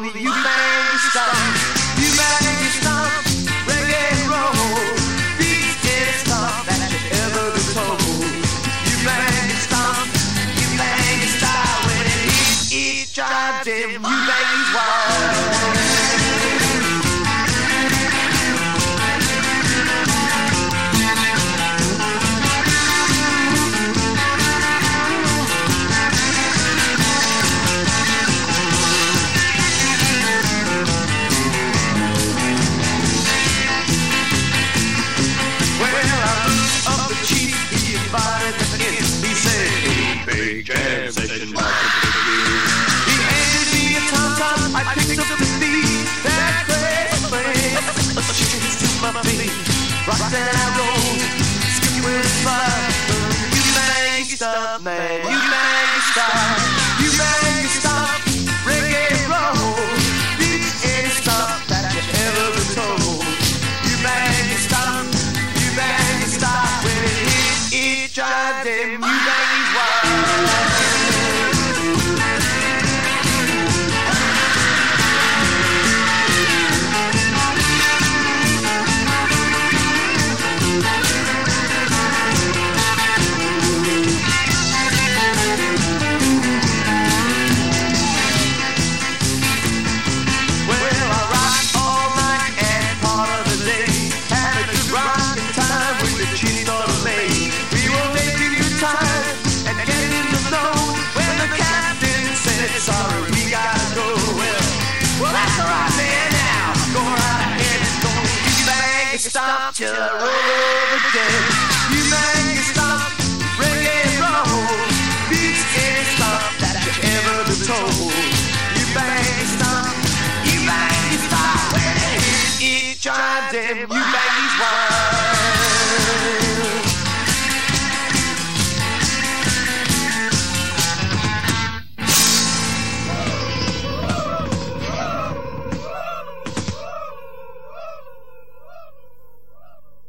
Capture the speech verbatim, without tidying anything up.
you bang your stomp, you bang your stomp, reggae and roll, beats can't stop that you ever been told. You bang your stomp, you bang your style, when it hits each drives him, you bang his wild. He said, big jam session, he handed me a tom-tom, I picked up the beat, that crazy thing, a change to my feet, rock and I roll, skip with fire, you bang your stuff, man, you bang your stuff, you bang your stuff, reggae and roll, beats any stuff that you ever been told, you bang your stuff, you bang your stuff, when it hits it drives him, you bang his wild. Sorry, we gotta go. Well, well, that's alright, man. Now, go right ahead and go. You bang your stomp till I roll over dead. You bang your stomp, reggae and roll. Beats any stomp that you ever been told. You bang your stomp, you bang your stomp. When it hits, it drives him. You bang